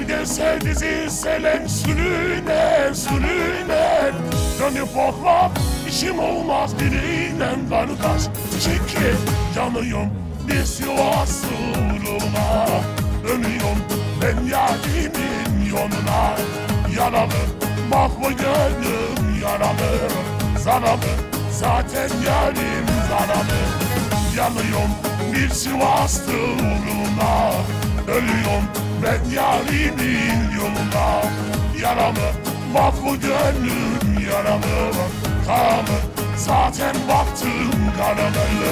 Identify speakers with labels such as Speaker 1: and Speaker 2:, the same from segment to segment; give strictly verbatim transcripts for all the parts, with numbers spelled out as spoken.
Speaker 1: gelse dizi selen sürüner sürüner. Dönüp bakmam işim olmaz biriyle kardeş. Çünkü yanıyorum bir Sivas uğruna. Dönüyorum ben yarimin yoluna. Yaralı bak bu gönlüm yaralı. Zaralı zaten yarim zaralı. Yanıyorum bir Sivaslı uğruna. Ölüyorum ben yarimin yoluna. Yaralı bak bu gönlüm yaralı. Karalı zaten baktım karalı.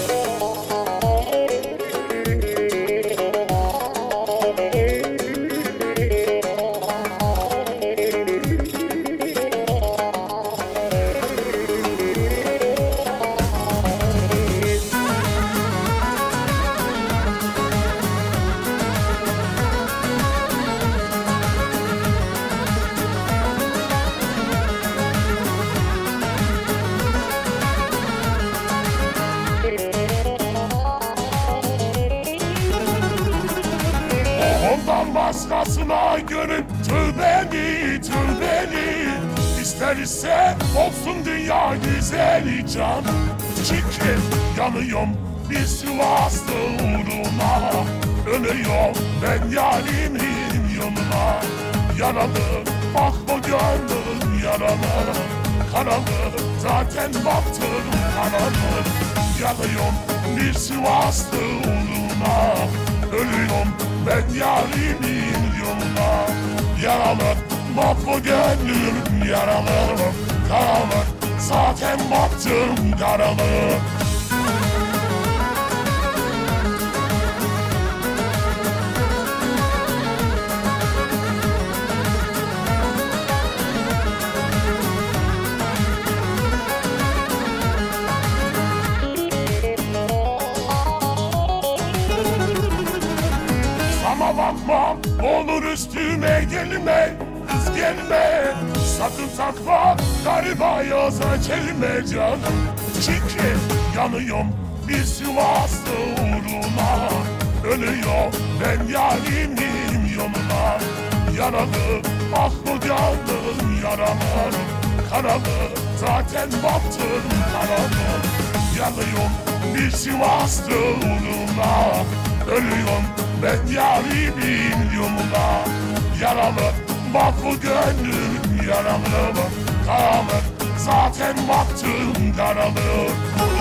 Speaker 1: Ondan başkasına görüp tövbeni tövbeni. İster ise olsun dünya güzeli can. Çünkü yanıyorum bir Sivaslı uğruna. Ölüyorum ben yarimin yoluna. Yaralı bak bu gönlüm yaralı. Karalı zaten baktım karalı. Yanıyorum bir Sivaslı uğruna. Ölüyorum ben yarimin yoluna. Yaralı bak bu gönlüm yaralı. Karalı zaten baktım karalı. Ama bakma olur üstüme gelme. Kız gelme sakın takma gariba yaza kelime canım. Çünkü yanıyorum bir Sivaslı uğruna. Ölüyor ben yarimin yoluna. Yaralı ah bu gönlüm yaralı. Karalı zaten baktım karalı. Yanıyorum bir Sivaslı uğruna. Ölüyorum ben yarimin yoluna. Yaralı bak bu gönlüm yaralı. Karalı zaten baktım karalı.